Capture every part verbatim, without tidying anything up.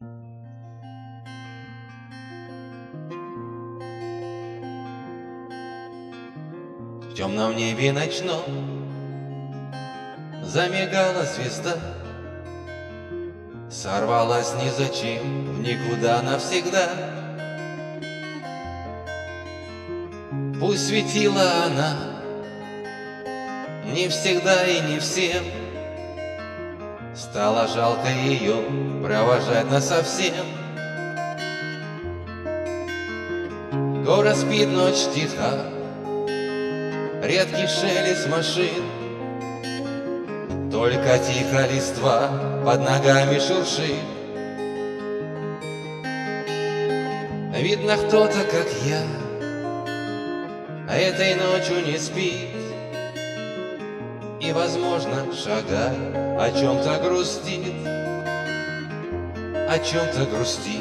В темном небе ночном замигала звезда, сорвалась незачем в никуда навсегда. Пусть светила она не всегда и не всем, стало жалко ее провожать насовсем. Город спит, ночь тиха, редкий шелест машин, только тихо листва под ногами шуршит. Видно, кто-то, как я, а этой ночью не спит, и, возможно, шагая, о чем-то грустит, о чем-то грустит.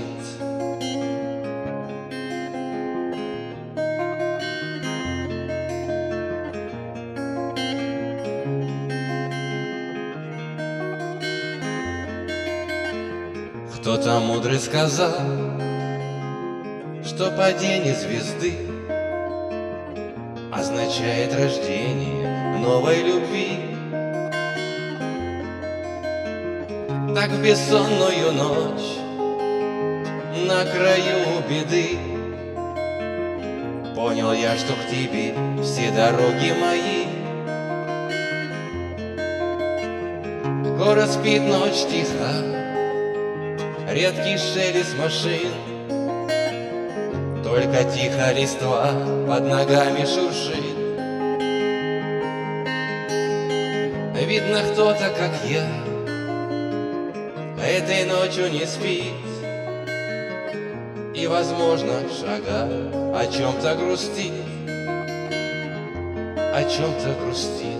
Кто-то мудрый сказал, что падение звезды означает рождение новой любви. Так в бессонную ночь на краю беды понял я, что к тебе все дороги мои. Город спит, ночь тиха, редкий шелест машин, только тихо листва под ногами шуршит. Видно, кто-то, как я, этой ночью не спит, и, возможно, шагая, о чем-то грустит, о чем-то грустит.